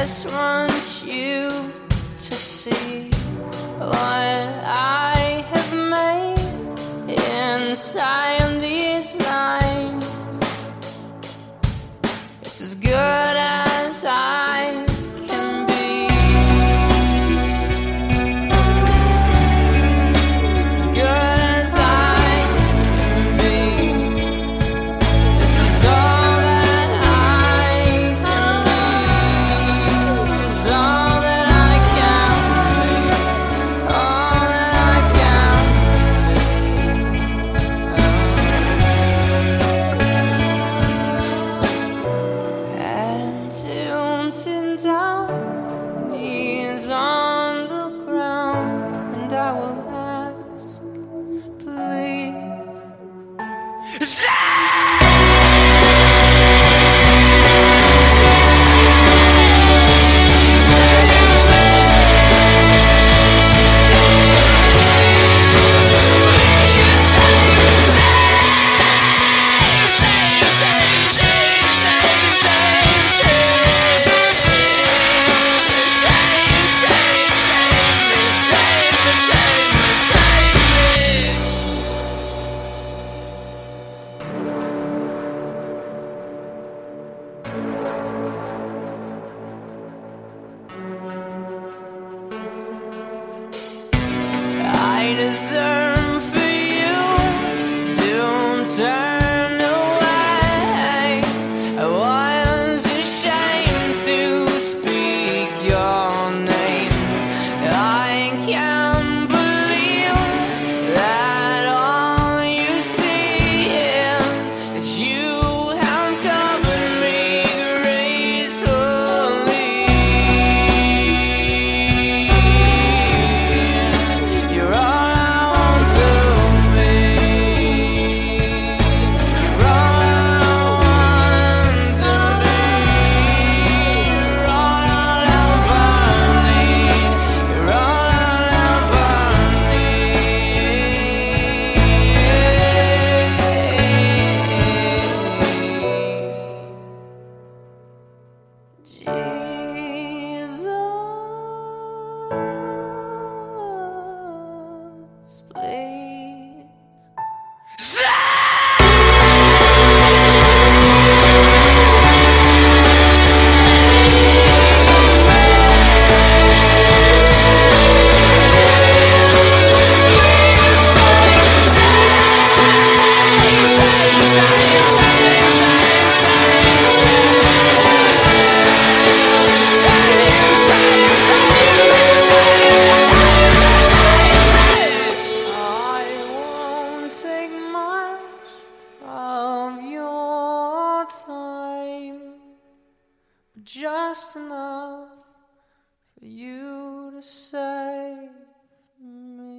just want you to see what I have made inside these lines. It's as good as I can be. As good as I can be. This is all that I can be. It's all that I can be. All that I can be. Tilted down, knees on the ground, and I will ask, please. I deserve for you to turn away. I was ashamed to speak your name. I can't believe that all you see is that you have covered me gracefully. You're all Jesus, please. I won't take much of your time, just enough for you to save me.